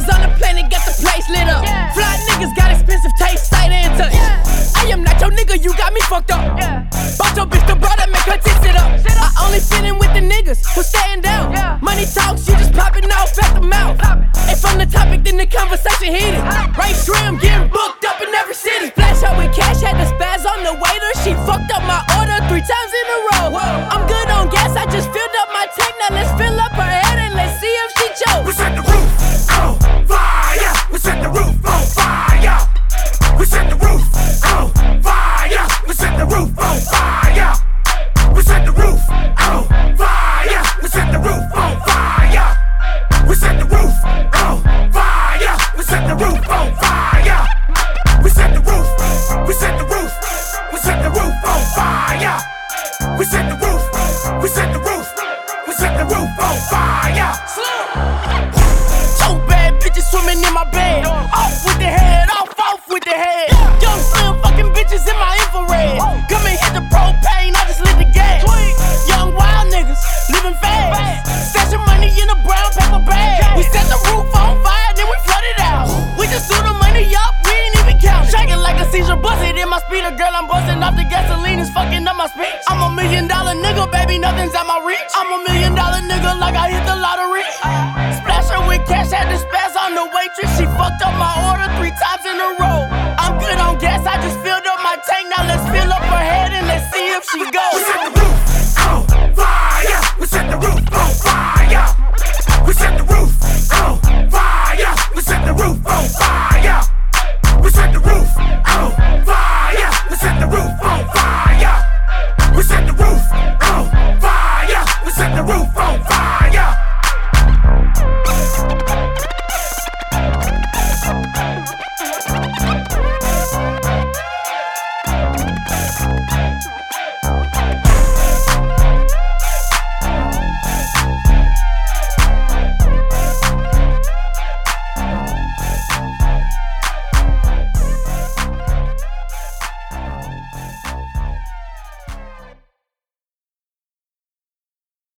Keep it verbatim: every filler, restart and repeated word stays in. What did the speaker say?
niggas on the planet got the place lit up. Yeah. Fly niggas got expensive taste, sight and touch. Yeah. I am not your nigga, you got me fucked up. Yeah. Bought your bitch the bro that make her tits sit up. Sit up. I only fit in with the niggas who staying down. Yeah. Money talks, you just popping off at the mouth. And from the topic, then the conversation heated. Right trim, getting booked up in every city. Flash out with cash, had the spaz on the waiter. She fucked up my order three times in a row. Whoa. I'm good on gas, I just filled up my tank. Now let's fill up her head and let's see if she choke. We set the roof on fire. We set the roof on fire. We set the roof on fire. We set the roof on fire. We set the roof on fire. We set the roof on fire. We set the roof on fire. We set the roof on fire. We set the roof. We set the roof. We set the roof on fire. We set the roof. We set the roof. We set the roof on fire. Two bad bitches swimming in my bed. Off with the head, off, off with the head. Young slim fucking bitches in my infrared. Come and hit the propane.